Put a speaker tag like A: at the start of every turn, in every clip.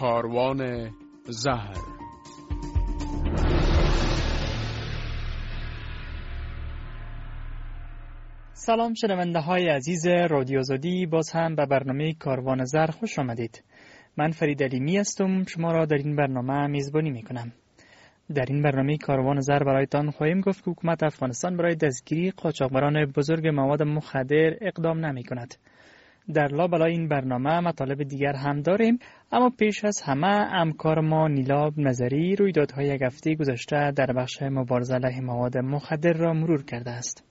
A: کاروان زهر.
B: سلام شنونده های عزیز رادیو آزادی، باز هم به برنامه کاروان زهر خوش آمدید. من فرید علیمی هستم، شما را در این برنامه میزبانی میکنم. در این برنامه کاروان زهر برایتان خواهیم گفت که حکومت افغانستان برای دستگیری قاچاقبران بزرگ مواد مخدر اقدام نمی کند. در لابلای این برنامه مطالب دیگر هم داریم، اما پیش از همه همکار ما نیلاب نظری رویدادهای یک هفته گذشته در بخش مبارزه علیه مواد مخدر را مرور کرده است.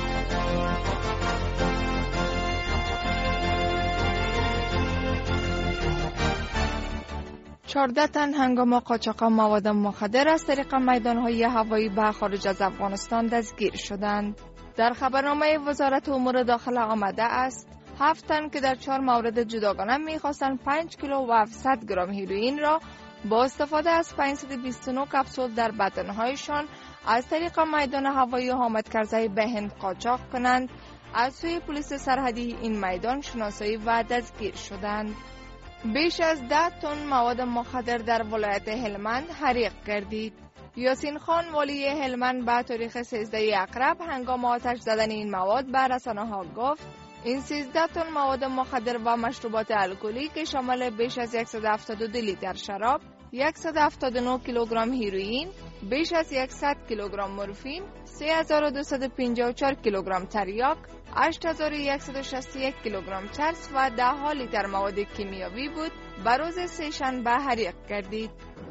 C: 14 تن هنگام قاچاق مواد مخدر از طریق میدانهای هوایی به خارج از افغانستان دستگیر شدند. در خبرنامه وزارت امور داخله آمده است 7 تن که در 4 مورد جداگانه می‌خواستند 5 کیلو و 700 گرم هیروئین را با استفاده از 529 کپسول در بدنهایشان از طریق میدان هوایی حامد کرزی به هند قاچاق کنند، از سوی پلیس سرحدی این میدان شناسایی و دستگیر شدند. بیش از 10 تن مواد مخدر در ولایت هلمند حریق گردید. یاسین خان والی هلمند به تاریخ 13 اقرب هنگام آتش زدن این مواد به رسانه‌ها گفت این 13 تن مواد مخدر و مشروبات الکلی که شامل بیش از 172 لیتر شراب، 179 کیلوگرم هیروئین، بیش از 100 کیلوگرم مورفین، 3254 کیلوگرم تریاک، 8161 کیلوگرم چرس و 10 لیتر مواد کیمیاوی بود، بر روز سه‌شنبه حریق گردید.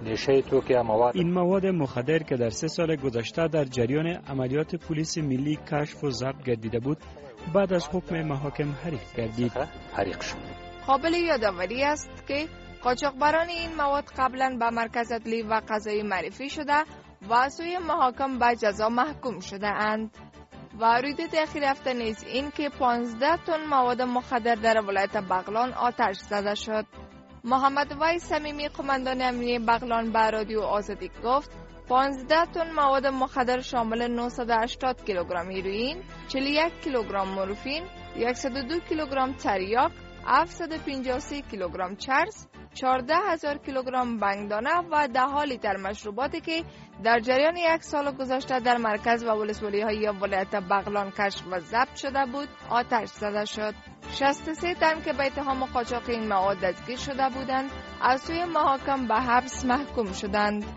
B: این مواد مخدر که در 3 سال گذشته در جریان عملیات پلیس ملی کشف و ضبط گردیده بود، بعد از حکم محاکم حریق شد.
C: قابل یادآوری است که قاچاقبران این مواد قبلا به مرکز عدلی و قضایی معرفی شده و سوی محاکم به جزا محکوم شده اند. و رویداد اخیر هفته نیز این که 15 تن مواد مخدر در ولایت بغلان آتش زده شد. محمد وی صمیمی قماندان امنیه بغلان به رادیو آزادی گفت 15 تن مواد مخدر شامل 980 کیلوگرم هیروئین، 41 کیلوگرم مورفین، 102 کیلوگرم تریاک، 753 کیلوگرم چرس، 14000 کیلوگرم بنگدانه و 10 لیتر مشروباتی که در جریان 1 سال گذشته در مرکز و ولسوالی‌های ولایت بغلان کشف و ضبط شده بود آتش زده شد. 63 تن که به اتهام قاچاق این مواد دستگیر شده بودند از سوی محاکم به حبس محکوم شدند.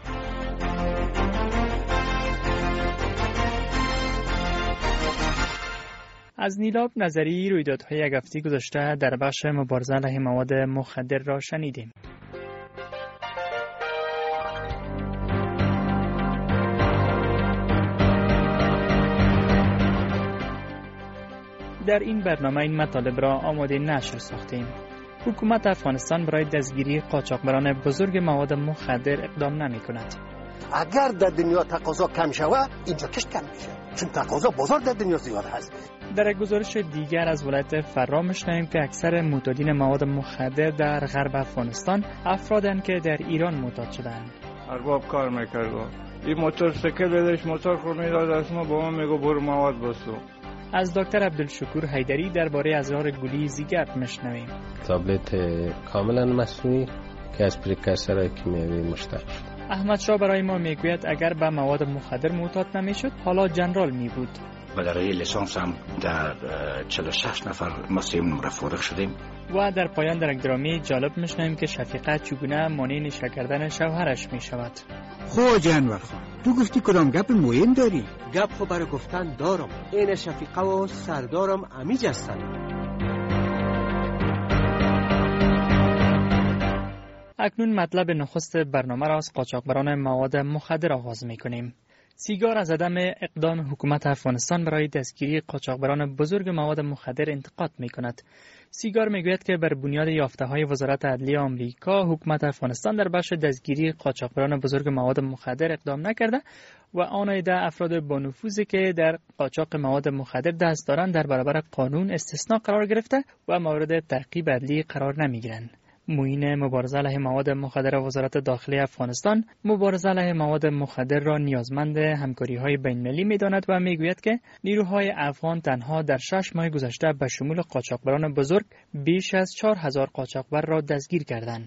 B: از نیلاب نظری رویدادهای یک هفته گذشته در بخش مبارزه علیه مواد مخدر را شنیدیم. در این برنامه این مطالب را آماده نشر ساختیم. حکومت افغانستان برای دستگیری قاچاقبران بزرگ مواد مخدر اقدام نمی کند.
D: اگر در دنیا تقاضا کم شود اینجا کشت کم میشه، چون تقاضا بازار در دنیا زیاد هست.
B: در یک گزارش دیگر از ولایت فرا میشنویم که اکثر معتادین مواد مخدر در غرب افغانستان افرادند که در ایران معتاد شدند.
E: ارباب کار میکرد، این موتورسیکل بدش موتور خود میداد از ما، با ما میگو برو مواد بسو.
B: از دکتر عبدالشکور حیدری درباره ازرار گلی زیگرد میشنویم.
F: تابلت کاملا مصنوعی که از پریکورسورهای کیمیایی مشتق شده.
B: احمد شاه برای ما میگوید اگر به مواد مخدر معتاد نمیشد حالا جنرال می بود.
G: برای لیسانس هم در 46 نفر ما 3 نمره فارغ شدیم.
B: و در پایان در یک درامی جالب میشنویم که شفیقه چگونه مانع نشه کردن شوهرش میشود.
H: خو جانور خان، تو گفتی کدام گپ مهم داری؟
I: گپ خو برای گفتن دارم. این شفیقه و سردارم امیج هستن.
B: اکنون مطلب نخست برنامه را از قاچاقبران مواد مخدر آغاز میکنیم. سیگار از عدم اقدام حکومت افغانستان برای دستگیری قاچاقبران بزرگ مواد مخدر انتقاد میکند. سیگار میگوید که بر بنیاد یافته‌های وزارت عدلیه آمریکا حکومت افغانستان در بخش دستگیری قاچاقبران بزرگ مواد مخدر اقدام نکرده و آن عده افراد با نفوذی که در قاچاق مواد مخدر دست دارند در برابر قانون استثناء قرار گرفته و مورد تعقیب عدلی قرار نمیگیرند. معین مبارزه علیه مواد مخدر وزارت داخلی افغانستان مبارزه علیه مواد مخدر را نیازمند همکاری‌های بین‌المللی می‌داند و می‌گوید که نیروهای افغان تنها در 6 ماه گذشته به شمول قاچاقبران بزرگ بیش از 4000 قاچاقبر را دستگیر کردند.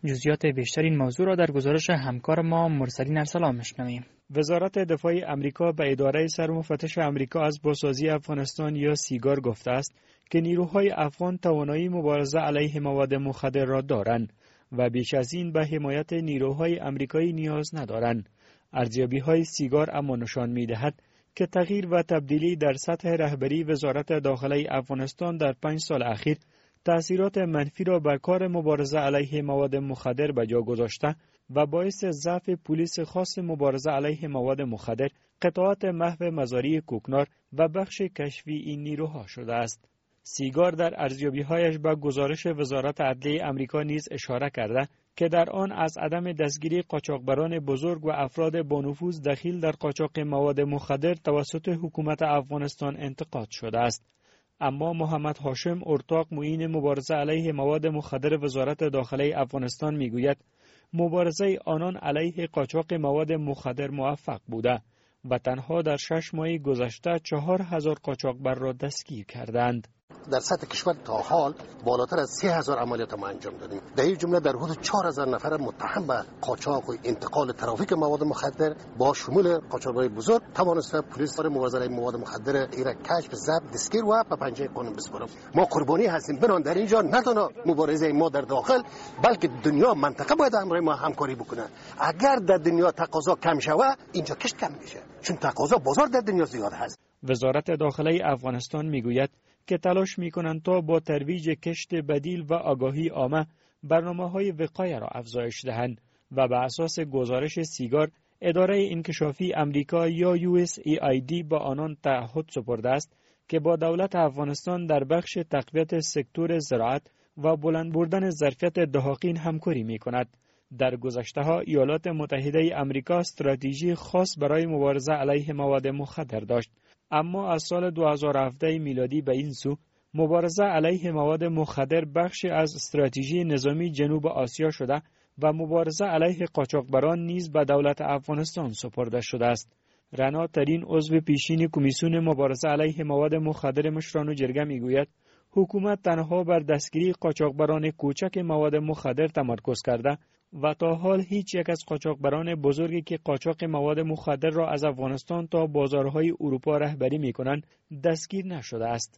B: جزئیات بیشتر این موضوع را در گزارش همکار ما مرسلین ارسلان میشنویم.
J: وزارت دفاع آمریکا به اداره سرمفتش آمریکا از بازسازی افغانستان یا سیگار گفته است که نیروهای افغان توانایی مبارزه علیه مواد مخدر را دارند و بیش از این به حمایت نیروهای آمریکایی نیاز ندارند. ارزیابی‌های سیگار اما نشان می‌دهد که تغییر و تبدیلی در سطح رهبری وزارت داخله افغانستان در 5 سال اخیر تأثیرات منفی را بر کار مبارزه علیه مواد مخدر به جا گذاشته و باعث ضعف پلیس خاص مبارزه علیه مواد مخدر، قطعات محو مزاری کوکنار و بخش کشفی این نیروها شده است. سیگار در ارزیابی‌هایش به گزارش وزارت عدلیه آمریکا نیز اشاره کرده که در آن از عدم دستگیری قاچاقبران بزرگ و افراد با نفوذ دخیل در قاچاق مواد مخدر توسط حکومت افغانستان انتقاد شده است. اما محمد هاشم ارتاق معین مبارزه علیه مواد مخدر وزارت داخله افغانستان میگوید مبارزه آنان علیه قاچاق مواد مخدر موفق بوده و تنها در 6 ماه گذشته 4000 قاچاقبر را دستگیر کردند.
D: در سطح کشور تا حال بالاتر از 3000 عملیات ما انجام دادیم. در این جمله در حدود 4000 نفر متهم به قاچاق و انتقال ترافیک مواد مخدر با شمول قاچاقبرای بزرگ توانسته پلیس مبارزه علیه مواد مخدر ایران کشف، ضبط، دستگیر و به پنجه قانون بسپاریم. ما قربانی هستیم. بنان در اینجا نه تنها مبارزه ما در داخل بلکه دنیا منطقه باید همراه ما همکاری بکنه. اگر در دنیا تقاضا کم شود اینجا کشت کم میشه، چون تقاضا بازار در دنیا زیاد هست.
J: وزارت داخله افغانستان میگوید که تلاش میکنند تا با ترویج کشت بدیل و آگاهی عامه برنامه‌های وقایه را افزایش دهند و به اساس گزارش سیگار اداره انکشافی آمریکا یا USAID با آنان تعهد سپرده است که با دولت افغانستان در بخش تقویت سکتور زراعت و بلند بردن ظرفیت دهاقین همکاری میکند. در گذشته‌ها ایالات متحده آمریکا استراتژی خاص برای مبارزه علیه مواد مخدر داشت، اما از سال 2017 میلادی به این سو مبارزه علیه مواد مخدر بخشی از استراتژی نظامی جنوب آسیا شده و مبارزه علیه قاچاقبران نیز به دولت افغانستان سپرده شده است. رنا ترین عضو پیشین کمیسیون مبارزه علیه مواد مخدر مشران جرگه میگوید حکومت تنها بر دستگیری قاچاقبران کوچک مواد مخدر تمرکز کرده و تا حال هیچ یک از قاچاقبران بزرگی که قاچاق مواد مخدر را از افغانستان تا بازارهای اروپا رهبری می‌کنند دستگیر نشده است.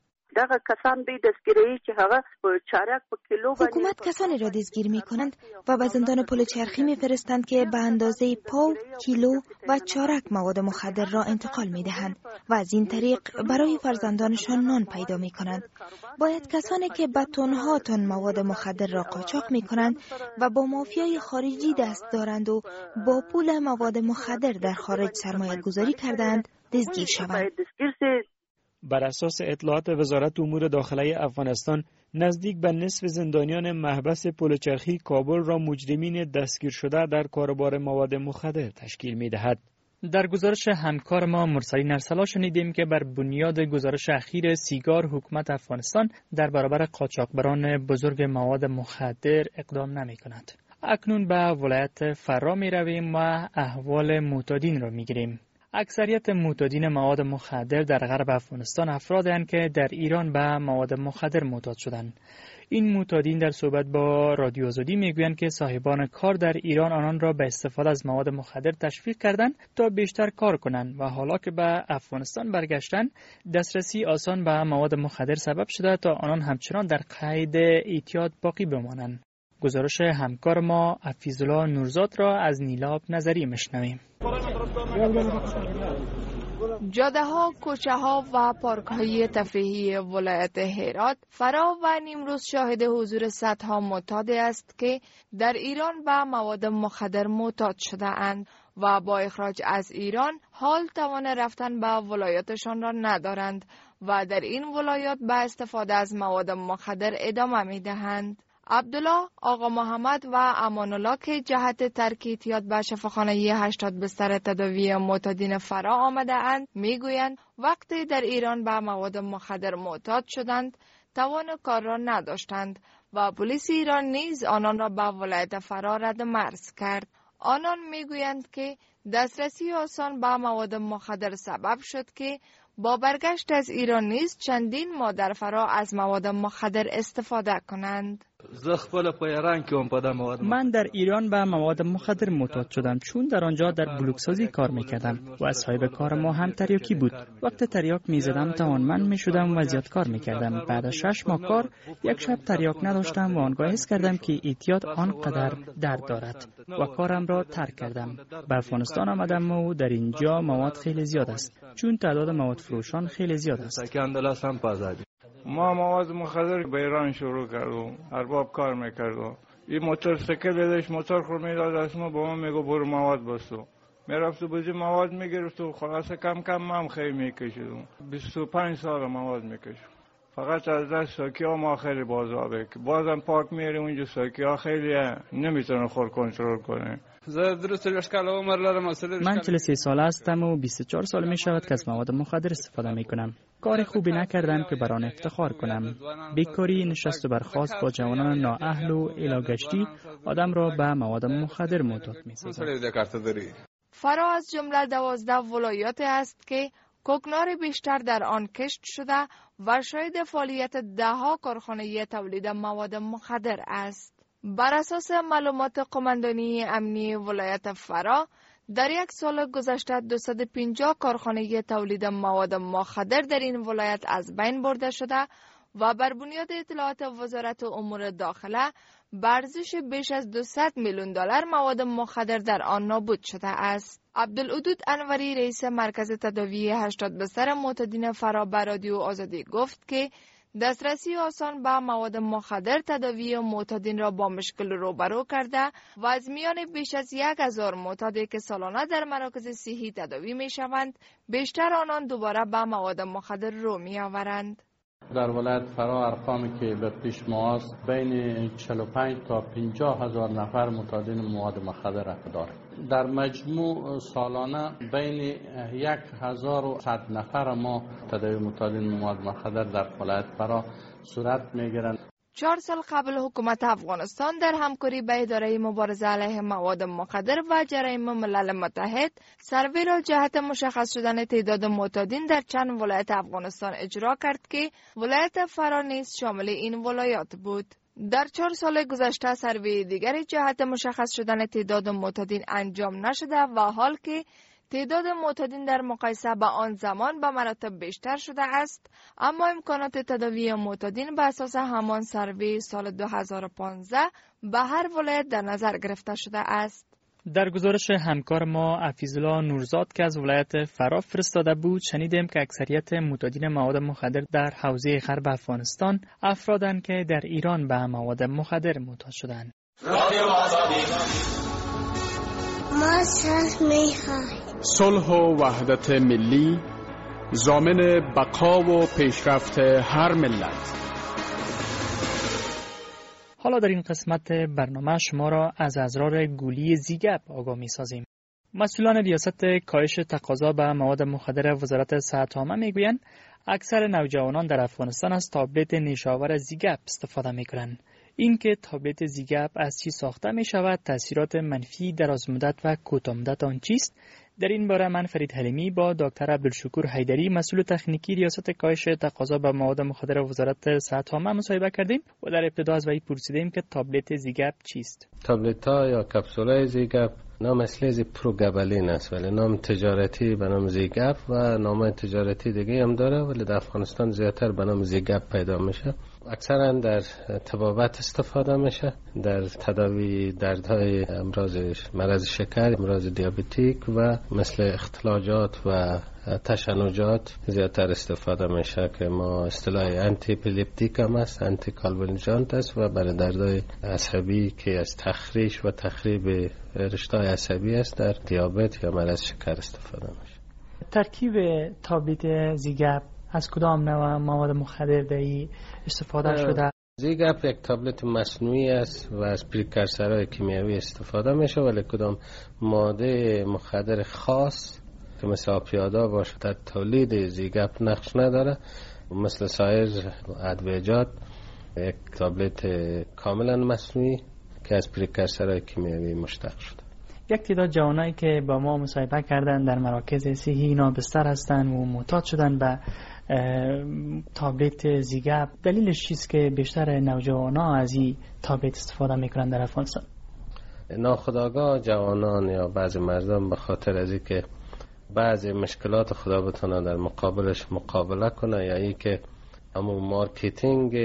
K: حکومت کسانی را دستگیر می‌کنند و به زندان پل چرخی می‌فرستند که به اندازه پاو، کیلو و چارک مواد مخدر را انتقال می‌دهند و از این طریق برای فرزندانشان نان پیدا می‌کنند. باید کسانی که به تن‌ها تن مواد مخدر را قاچاق می‌کنند و با مافیای خارجی دست دارند و با پول مواد مخدر در خارج سرمایه‌گذاری کردند دستگیر شوند.
J: بر اساس اطلاعات وزارت امور داخله افغانستان نزدیک به نصف زندانیان محبس پلچرخی کابل را مجرمین دستگیر شده در کاروبار مواد مخدر تشکیل می‌دهد.
B: در گزارش همکار ما مرسلین ارسلان شنیدیم که بر بنیاد گزارش اخیر سیگار حکومت افغانستان در برابر قاچاقبران بزرگ مواد مخدر اقدام نمی‌کند. اکنون به ولایت فرا می‌رویم و احوال معتادین را می‌گیریم. اکثریت معتادین مواد مخدر در غرب افغانستان افرادند که در ایران به مواد مخدر معتاد شدند. این معتادین در صحبت با رادیو آزادی میگویند که صاحبان کار در ایران آنان را به استفاده از مواد مخدر تشویق کردند تا بیشتر کار کنند و حالا که به افغانستان برگشتند دسترسی آسان به مواد مخدر سبب شده تا آنان همچنان در قید اعتیاد باقی بمانند. گزارش همکار ما حفیظالله نورزاد را از نیلاب نظری میشنویم.
C: جاده ها، کوچه ها و پارک های تفریحی ولایت هرات فرا و نیمروز شاهد حضور صدها معتاد است که در ایران به مواد مخدر معتاد شده اند و با اخراج از ایران حال توان رفتن به ولایاتشان را ندارند و در این ولایات به استفاده از مواد مخدر ادامه می دهند. عبدالله، آقا محمد و امان الله که جهت ترک اعتیاد به شفاخانه 80 بستر تداوی معتادین فرا آمده اند میگویند وقتی در ایران به مواد مخدر معتاد شدند توان کار را نداشتند و پلیس ایران نیز آنان را به ولایت فرا رد مرز کرد. آنان میگویند که دسترسی آسان به مواد مخدر سبب شد که با برگشت از ایران نیز چندین ماه در فرا از مواد مخدر استفاده کنند.
B: من در ایران به مواد مخدر معتاد شدم چون در آنجا در بلوکسازی کار میکردم و صاحب کار ما هم تریاکی بود. وقت تریاک میزدم توانمند میشدم و زیاد کار میکردم. بعد از 6 ماه کار یک شب تریاک نداشتم و آنگاه حس کردم که اعتیاد آنقدر درد دارد و کارم را ترک کردم. به افغانستان آمدم و در اینجا مواد خیلی زیاد است چون تعداد مواد فروشان خیلی زیاد است.
E: ما مواد مخدر به ایران شروع کردم، ارباب کار میکردم. این موتورسیکل داشت، موتور خور میداد از ما، با ما میگو برو مواد بستو. میرفت و بزی مواد میگرفت و خلاصه کم کم من خیلی میکشیدم. 25 سال مواد میکشم. فقط از دست ساکی ها ما خیلی بازابه که بازم پاک میریم اونجا ساکی ها خیلی نمیتونه خور کنترل کنه.
B: من 43 ساله هستم و 24 سال می شود که از مواد مخدر استفاده می کنم. کار خوبی نکردم که بر آن افتخار کنم. بیکاری، نشست و برخاست با جوانان نااهل و الاگشتی آدم را به مواد مخدر معتاد می سازد.
C: فرا از جمله 12 ولایات است که کوکنار بیشتر در آن کشت شده و شاهد فعالیت ده‌ها کارخانه تولید مواد مخدر است. بر اساس معلومات قماندانی امنی ولایت فرا در یک سال گذشته 250 کارخانه تولید مواد مخدر در این ولایت از بین برده شده و بر بنیاد اطلاعات وزارت امور داخله به ارزش بیش از 200 میلیون دلار مواد مخدر در آن نابود شده است. عبدالودود انوری رئیس مرکز تداوی 80 بستر معتادین فرا به رادیو آزادی گفت که دسترسی آسان به مواد مخدر تداوی معتادین را با مشکل روبرو کرده و از میان بیش از 1000 معتادی که سالانه در مراکز صحی تداوی می شوند، بیشتر آنان دوباره به مواد مخدر رو می آورند.
L: در ولایت فرا ارقامی که به پیش ما است بین 45 تا 50 هزار نفر معتادین مواد مخدر دارد. در مجموع سالانه بین 1100 نفر ما تداوی معتادین مواد مخدر در ولایت فرا صورت میگیرند.
C: 4 سال قبل حکومت افغانستان در همکاری با اداره مبارزه علیه مواد مخدر و جرایم ملل متحد سروی را جهت مشخص شدن تعداد معتادین در چند ولایت افغانستان اجرا کرد که ولایت فرا نیز شامل این ولایات بود. در 4 سال گذشته سروی دیگری جهت مشخص شدن تعداد معتادین انجام نشده و حال که تعداد معتادین در مقایسه با آن زمان به مراتب بیشتر شده است، اما امکانات تداوی معتادین به اساس همان سروی سال 2015 به هر ولایت در نظر گرفته شده است.
B: در گزارش همکار ما عفیظالله نورزاد که از ولایت فرا فرستاده بود شنیدیم که اکثریت معتادین مواد مخدر در حوزه غرب افغانستان افرادند که در ایران به مواد مخدر معتاد شدند.
A: ما صلح و وحدت ملی ضامن بقا و پیشرفت هر ملت.
B: حالا در این قسمت برنامه شما را از اضرار گولی زیگپ آگاه می سازیم. مسئولان ریاست کاهش تقاضا به مواد مخدر وزارت صحت عامه می گویند اکثر نوجوانان در افغانستان از تابلت نیشاور زیگپ استفاده می کنند. این که تابلت زیگپ از چی ساخته می شود، تاثیرات منفی درازمدت و کوتاه‌مدت آن چیست؟ در این باره من فرید حلیمی با دکتر عبدالشکور حیدری مسئول تکنیکی ریاست کاهش تقاضا به مواد مخدر وزارت صحت عامه مصاحبه کردیم و در ابتدا از وی پرسیدیم که تابلت زیگپ چیست؟
F: تابلت ها یا کپسولای زیگپ نام اصلی پروگابلین است، ولی نام تجارتی به نام زیگپ و نام تجارتی دیگه هم داره، ولی در افغانستان زیادتر به نام زیگپ پیدا میشه. اکثرا در طبابت استفاده میشه، در تداوی دردهای امراض مرض شکر، امراض دیابتیک و مثل اختلاجات و تشنجات زیادتر استفاده میشه که ما اصطلاح آنتی اپیلپتیک هم است، آنتی کالبولژانت است و برای دردهای عصبی که از تخریش و تخریب رشته‌های عصبی است در دیابت یا مرض شکر استفاده میشه.
B: ترکیب تابلت زیگپ از کدام نوع مواد مخدر دایی استفاده شده؟
F: زیگپ یک تابلت مصنوعی است و از پریکورسورهای کیمیایی استفاده میشه، ولی کدام ماده مخدر خاص که مثل آپیادا باشه در تولید زیگپ نقش نداره. مثل سایر ادویجات یک تابلت کاملا مصنوعی که از پریکورسورهای کیمیایی مشتق شده.
B: یک تعداد جوانایی که با ما مصاحبه کردن در مراکز صحی نابستر هستند و معتاد شدن به تابلت زیگپ، دلیلش چیست که بیشتر نوجوانان از این تابلت استفاده میکنن در افغانستان؟
F: ناخودآگاه جوانان یا بعضی مردم به خاطر از اینکه بعضی مشکلات خدا بتونه در مقابلش مقابله کنه، یا ای که همون مارکتینگ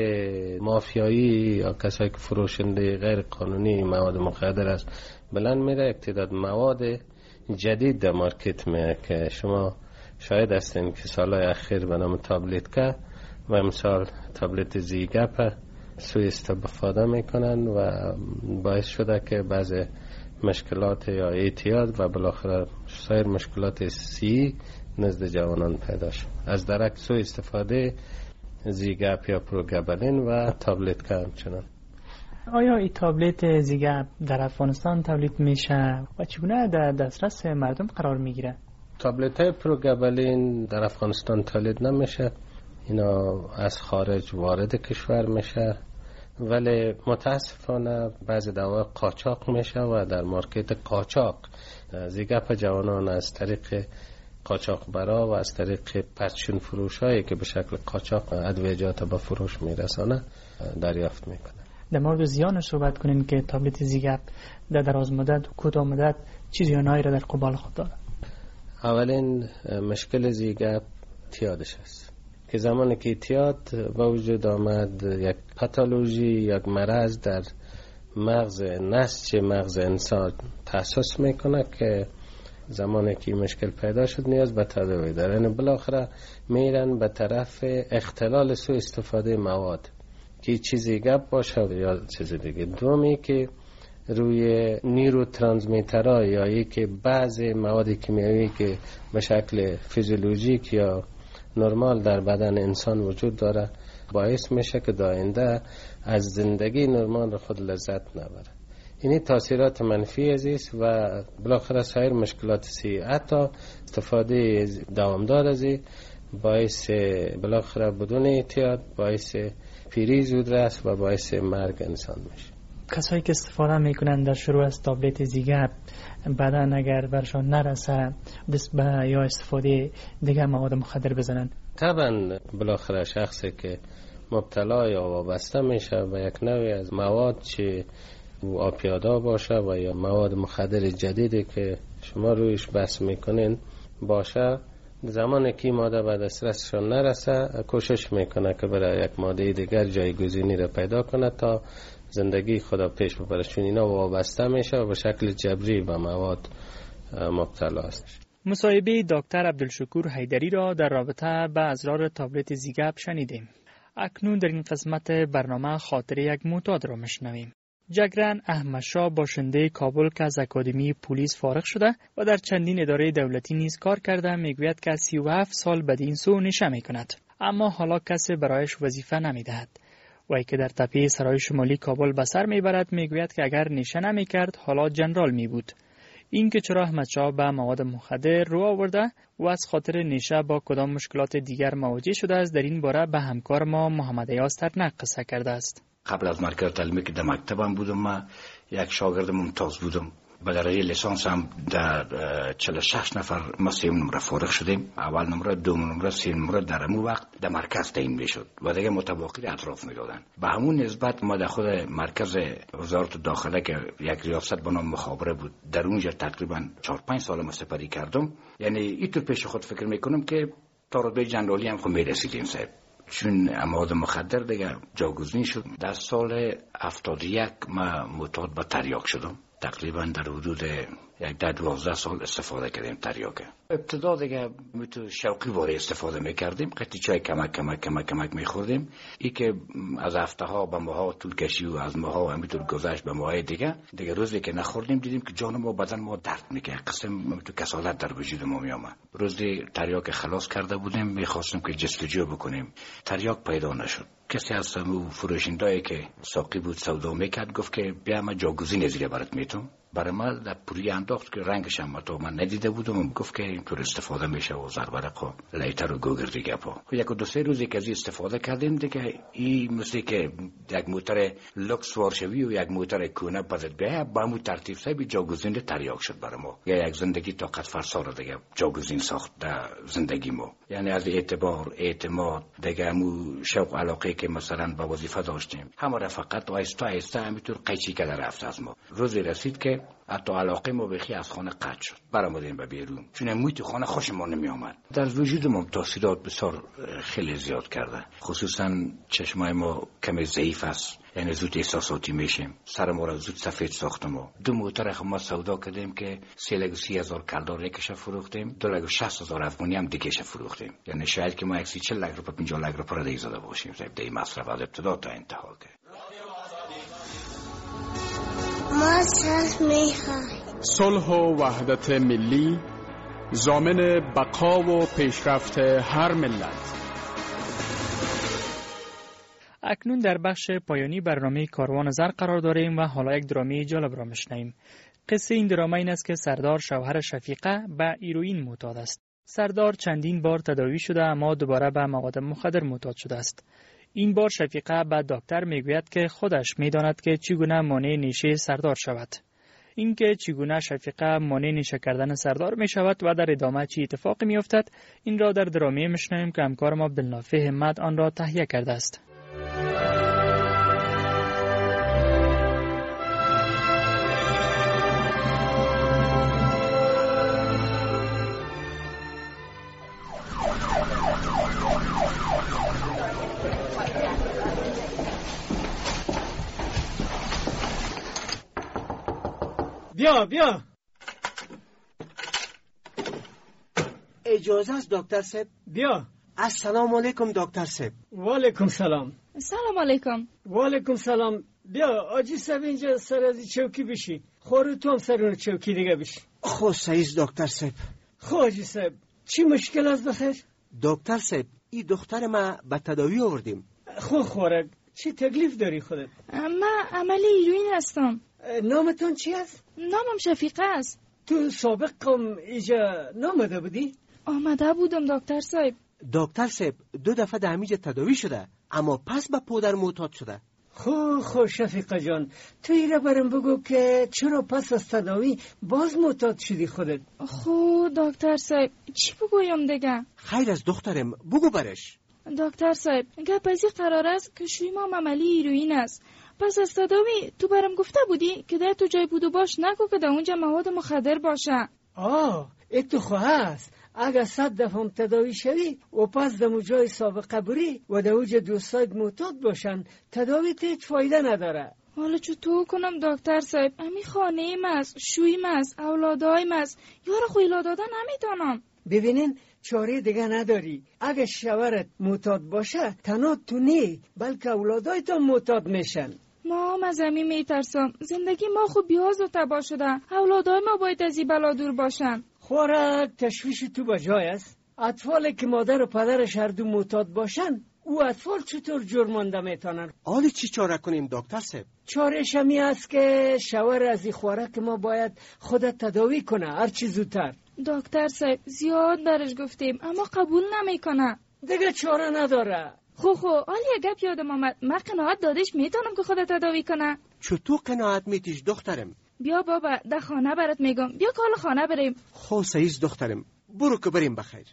F: مافیایی یا کسایی که فروشنده غیر قانونی مواد مخدر است بلند میره، اقتداد مواد جدید در مارکت میه که شما شاید هستین که سالهای اخیر به نام تابلت که و امسال تابلت زیگپ سوء استفاده میکنن و باعث شده که بعض مشکلات یا اعتیاد و بالاخره سایر مشکلات سی نزد جوانان پیدا شد از درک سوء استفاده زیگپ یا پروگابلین و تابلت که همچنان.
B: آیا این تابلت زیگپ در افغانستان تولید میشه و چگونه در دسترس مردم قرار میگیره؟
F: تابلت های پروگابلین در افغانستان تولید نمیشه، اینا از خارج وارد کشور میشه، ولی متاسفانه بعضی دوا قاچاق میشه و در مارکت قاچاق زیگپ جوانان از طریق قاچاق برا و از طریق پرچون فروش هایی که به شکل قاچاق ادویجات به فروش میرسانه دریافت میکنه.
B: در مورد زیانش صحبت کنین که تابلت زیگپ در دراز مدت و کوتاه مدت چه زیانایی را در قبال خود داره؟
F: اولین مشکل زیگپ اعتیادش است که زمانی که اعتیاد به وجود آمد یک پاتولوژی، یک مرض در مغز نسج مغز انسان تأسیس میکنه که زمانی که مشکل پیدا شد نیاز به تداوی داره، یعنی بالاخره میرن به طرف اختلال سوء استفاده مواد که چیزی گپ باشه یا چیز دیگه. دومی که روی نیرو ترانسمیترها یا ای که بعضی مواد کیمیایی که به شکل فیزیولوژیک یا نرمال در بدن انسان وجود داره باعث میشه که در آینده از زندگی نرمال خود لذت نبره. اینی تاثیرات منفی است و بالاخره سایر مشکلات سی، حتی استفاده دوامدار از باعث بالاخره بدون احتیاط باعث پیری زودرس و باعث مرگ انسان میشه.
B: کسایی که استفاده میکنن در شروع از تابلت زیگپ بعدا اگر برشان نرسه دست به یا استفاده دیگه مواد مخدر بزنن،
F: طبعا بالاخره شخصی که مبتلا یا وابسته میشه به یک نوعی از مواد چه آپیادا باشه و یا مواد مخدر جدیدی که شما رویش بحث میکنین باشه، زمانی که ماده به دسترسشان نرسه کوشش میکنه که برای یک ماده دیگر جایگزینی را پیدا کنه تا زندگی خدا پیش ببره، چون اینا وابسته میشه و به شکل جبری به مواد مبتلا است.
B: مصاحبه دکتر عبدالشکور حیدری را در رابطه با اسرار تابلت زیگپ شنیدیم. اکنون در این قسمت برنامه خاطر یک معتاد را میشنویم. جگرن احمدشاه باشنده کابل که از اکادمی پلیس فارغ شده و در چندین اداره دولتی نیز کار کرده میگوید که 37 سال بدین سو نشه میکند، اما حالا کسی برایش وظیفه نمیدهد. وی که در تپه سرای شمالی کابل به سر میبرد میگوید که اگر نشه نمیکرد حالا جنرال میبود. این که چرا احمدشاه به مواد مخدر رو آورده و از خاطر نشه با کدام مشکلات دیگر مواجه شده است، در این باره به همکار ما محمد ایاز ترنک قصه کرده است.
G: قبل از مرکز تعلیمی که در مکتبم بودم، من یک شاگرد ممتاز بودم. به درجه لیسانس هم در 46 نفر ما 3 نمره فارغ شدیم. اول نمره، 2 نمره، 3 نمره در همون وقت در مرکز تعیین میشد و دیگه متباقی اطراف میدادن. به همون نسبت ما در خود مرکز وزارت داخله که یک ریاست به نام مخابره بود، در اونجا تقریبا 4-5 سال ما سپری کردم. یعنی اینطور پیش خود فکر میکنم که تا رتبه جنرالی هم خود میرسیدیم صاحب، چون مواد مخدر دیگه جاگزین شد. در سال 71 ما معتاد به تریاک شدم. تقریبا در حدود 12 سال استفاده کردیم تریاک. ابتدا دیگه تو شوقی واره استفاده میکردیم، قطعی چای کمک میخوردیم. این که از هفته ها به ماها طول کشی و از ماها همینطور گذشت به ماهای دیگه روزی که نخوردیم دیدیم که جان ما بدن ما درد میکنه، قسم تو کسالت در وجود ما میامد. روزی تریاک خلاص کرده بودیم، میخواستیم که جستجو بکنیم، تریاک پیدا نشد. کسی از فروشنده‌ای که ساقی بود سودا میکرد گفت که بیا ما جاگزین زیر برات میتونم. برای ما در پوری انداخت که رنگش هم من ندیده بودم. گفت که اینطور استفاده میشه و زربرق و لیتر و گوگر دیگه پا. یک و دو سه روزی که از استفاده کردیم دیگه این مثل که یک موتور لوکس وارشوی و یک موتور کونه بزد بیه با همون ترتیب سایب جاگزین تریاک شد برای ما. یا یک زندگی طاقت فرسا رو دیگه جاگزین ساخت در زندگی ما. یعنی از اعتبار اعتماد دیگه همون شوق علاقه که مثلا با وظیفه داشتیم همه را فقط آیسته آیسته همینطور قیچی که رفت از ما. روزی رسید که حتی علاقه ما بخی از خانه قطع شد. برآمدیم به بیرون چون محیط خانه خوشمون نمی آمد. در وجود ما تاثیرات بسیار خیلی زیاد کرده. خصوصا چشمای ما کمی ضعیف است، یعنی زود احساساتی میشیم. سر ما را زود سفید ساخت ما. 2 موتر ما سودا کردیم که 330,000 کلدار یکش فروختیم، 260,000 افغانی هم دیگهش فروختیم. یعنی شاید که ما 40 لک روپیه 50 لک روپیه را دیگه زده باشیم. دیگه مصرف از ابتدا تا انتها که
A: صلح و وحدت ملی ضامن بقا و پیشرفت هر ملت.
B: اکنون در بخش پایانی برنامه کاروان زر قرار داریم و حالا یک درامی جالب را میشنویم. قصه این دراما این است که سردار شوهر شفیقه به هیروئین معتاد است. سردار چندین بار تداوی شده اما دوباره به مواد مخدر معتاد شده است. این بار شفیقه به دکتر میگوید که خودش میداند که چگونه مانع نیشه سردار شود. اینکه چگونه شفیقه مانع نیشه کردن سردار می شود و در ادامه چی اتفاقی می افتد، این را در درامی میشنویم که همکار ما عبدالنافع همت آن را تهیه کرده است.
M: بیا
I: اجازه است دکتر صاحب؟
M: بیا.
I: السلام علیکم دکتر صاحب.
M: و علیکم سلام.
C: سلام علیکم.
M: و علیکم سلام. بیا آجی صاحب اینجا سر از چوکی بشی. خورو تو هم سر اون چوکی دیگه بشی.
I: خو سعیز دکتر صاحب.
M: خو آجی صاحب چی مشکل است بخیر؟
I: دکتر صاحب این دختر ما به تداوی آوردیم.
M: خو خورک چی تکلیف داری خودت؟
C: من عملی هیروئین هستم.
M: نامتون چی است؟
C: نامم شفیقه است.
M: تو سابق قم اینجا نامده بودی؟
C: آمده بودم دکتر صاحب.
I: دکتر صاحب 2 دفعه در همینجا تداوی شده اما پس به پودر معتاد شده.
M: خو شفیقه جان تو ایره برم بگو که چرا پس از تداوی باز معتاد شدی خودت؟
C: خو دکتر صاحب چی بگویم دیگه؟
I: خیر از دخترم بگو برش.
C: دکتر صاحب گپ ازی قرار است که شویمام عملی هیروئین است. پس از تداوی تو برام گفته بودی که ده تو جای بودو باش نگو که در اونجا مواد مخدر باشه.
M: اتو خواه است. اگر 100 دفعه تداوی شوی و پس در جای سابقه بری و در اونجا دوستایت معتاد باشن تداوی هیچ فایده نداره.
C: حالا چطور کنم دکتر صاحب؟ امی خانه ایم است، شویم است، اولادایم است. یارو خویلا دادن نمیتونم.
M: ببینین چاره دیگه نداری. اگه شوهرت معتاد باشه تنها تو نی بلکه اولادایت هم معتاد میشن.
C: ما هم از همین میترسم. زندگی ما خوب بیاز و تباه شده. اولادای ما باید از این بلا دور باشن.
M: خورک تشویش تو بجای است. اطفالی که مادر و پدرش هر دو معتاد باشن او اطفال چطور جرمانده میتونن؟
I: حالا چی چاره کنیم دکتر صاحب؟
M: چارهش همی است که شوهر از این خوراک ما باید خودت تداوی کنه هر چی زودتر.
C: دکتر صاحب زیاد درش گفتیم اما قبول نمیکنه.
M: دیگه چاره نداره.
C: خو حالا یه گپ یادم آمد. من قناعت دادش میتونم که خودت تداوی کنه.
I: چطور قناعت میتیش دخترم؟
C: بیا بابا در خانه برات میگم. بیا که حالا خانه بریم.
I: خو سعیز دخترم برو که بریم بخیر.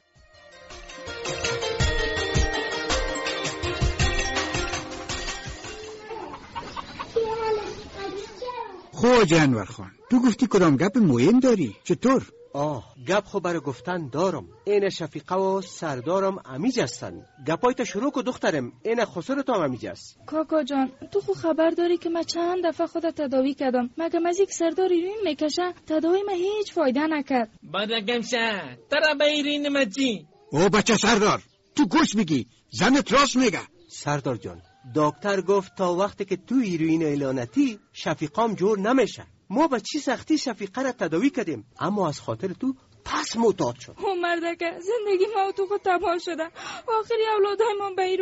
H: خو جانور خان تو گفتی کدام گپ مهم داری؟ چطور؟
I: گپ خو برای گفتن دارم. این شفیقه و سردارم امیج هستن. گپایت شروع کو دخترم. این خسرت هم امیج است.
C: کاکا جان تو خو خبر داری که من چند دفعه خودت تداوی کردم. مگه از یک سردار هیروئین میکشه تداوی من هیچ فایده نکرد.
N: بدگم شه ترا به هیروئین مچی.
H: بچه سردار تو گوش بگی زنت راست میگه.
I: سردار جان دکتر گفت تا وقتی که تو هیروئین اعلانتی شفیقام جور نمیشه. ما با چی سختی شفیقه را تداوی کردیم اما از خاطر تو پس معتاد شد.
C: مردکه زندگی ما تو خود تباه شده. آخری اولادای ما به هیروئین معتاد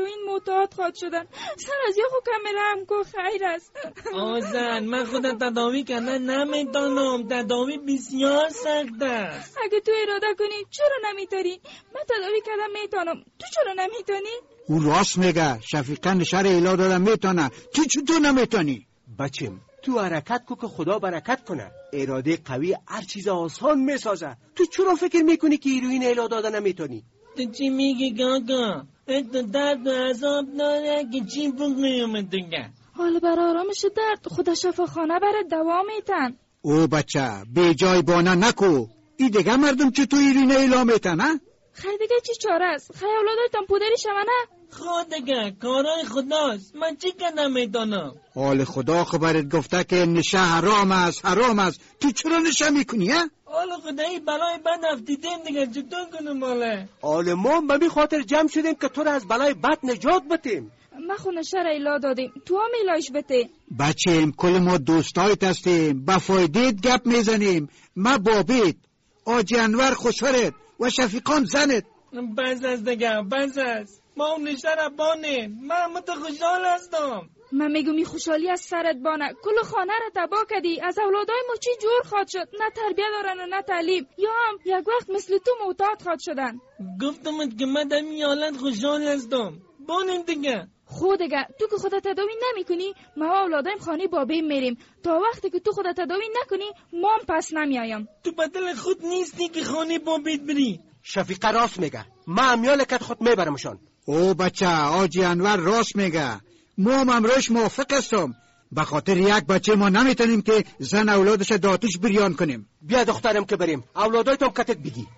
O: معتاد خواهد شدن. سر از یخو کامل هم کو خیر است.
N: آزن من خودم تداوی کردن نمیتونم. تداوی بسیار سخت است.
O: اگه تو اراده کنی چرا نمیتونی؟ من تداوی کردم میتونم. تو چرا نمیتونی؟
H: او راست میگه. شفیقه نشر ایلا دادم میتونه. تو چطور نمیتونی؟
I: بچم تو حرکت کو که خدا برکت کنه. اراده قوی هر چیز آسان میسازه. تو چرا فکر میکنی که هیروئین ایلا دادن نمیتونی؟
N: تو چی میگی کاکا؟ تو درد و عذاب داره که چی بکنیم دیگه؟
O: حالا برای آرامش درد خدا شفاخانه برای دوا میتن.
H: او بچه بی جای بانه نکو. این دیگه مردم چطور هیروئین ایلا میتن ها؟
O: خیلی دیگه چی چاره است؟ خیلی اولادایتان پودری شونه؟
N: خود دیگه کارای خداست. من چی کنم میتونم؟
H: حال خدا خبرت گفته که نشه حرام است. تو چرا نشه میکنی ها؟
N: حالا خدایی بلای بد افتیدیم دیگه چطور کنم ماله؟
I: حال ما به خاطر جمع شدیم که تو را از بلای بد نجات بدیم.
O: ما خونه شر ایلا دادیم. تو هم ایلاش بده.
H: بچیم کل ما دوستایت هستیم. با فایدهت گپ میزنیم. ما بابیت آجی انور خوشورت و شفیقان زنت.
N: بس از دیگه بس از. ما اون نشتر بانیم. من مت خوشحال هستم.
O: من میگم خوشحالی از سرت بانه. کل خانه را تباه کردی. از اولادای ما چی جور خواد شد؟ نه تربیه دارن و نه تعلیم. یا هم یک وقت مثل تو معتاد خواد شدن.
N: گفتم که من در این حالت خوشحال هستم. بانیم دیگه.
O: خود دیگه تو که خودت تداوی نمی کنی ما اولادایم خانه بابی میریم. تا وقتی که تو خودت تداوی نکنی ما هم پس نمیایم.
N: تو بدل خود نیستی که خانه بابیت بری.
I: شفیقه راست میگه. ما امیالکت خود میبرمشان.
H: او بچه آجی انور راست میگه. ما هم امروش موافق هستم. به خاطر یک بچه ما نمیتونیم که زن اولادش داتش بریان کنیم.
I: بیا دخترم که بریم. اولادایتم کتت بگی.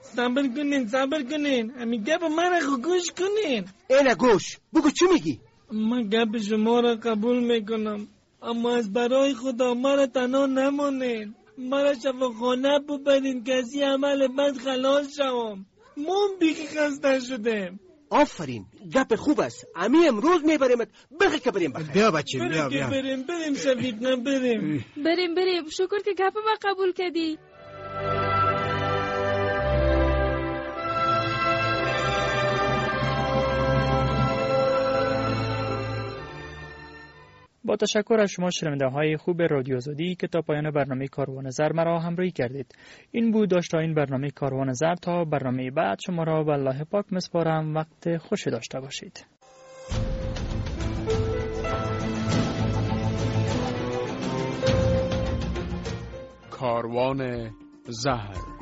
N: صبر کنین. امی گپ من رو گوش کنین.
I: اینه گوش. بگو چی میگی؟
N: من گپ شما را قبول میکنم. اما از برای خدا مرا تنها نمانین. مرا شفاخانه ببرین که از این عمل بد خلاص شوم. ما بیخی خسته شدیم.
I: آفرین گپ خوب است. امی امروز میبریمت. بخی که بریم بخیر.
H: بیا بچه بیا.
N: بریم شفیقه بریم.
O: شکر که گپ ما قبول کردی.
B: با تشکر از شما شنونده های خوب رادیو آزادی که تا پایان برنامه کاروان زر مرا همراهی کردید. این بود داشته این برنامه کاروان زر. تا برنامه بعد شما را به الله پاک میسپارم. وقت خوشی داشته باشید.
A: کاروان زر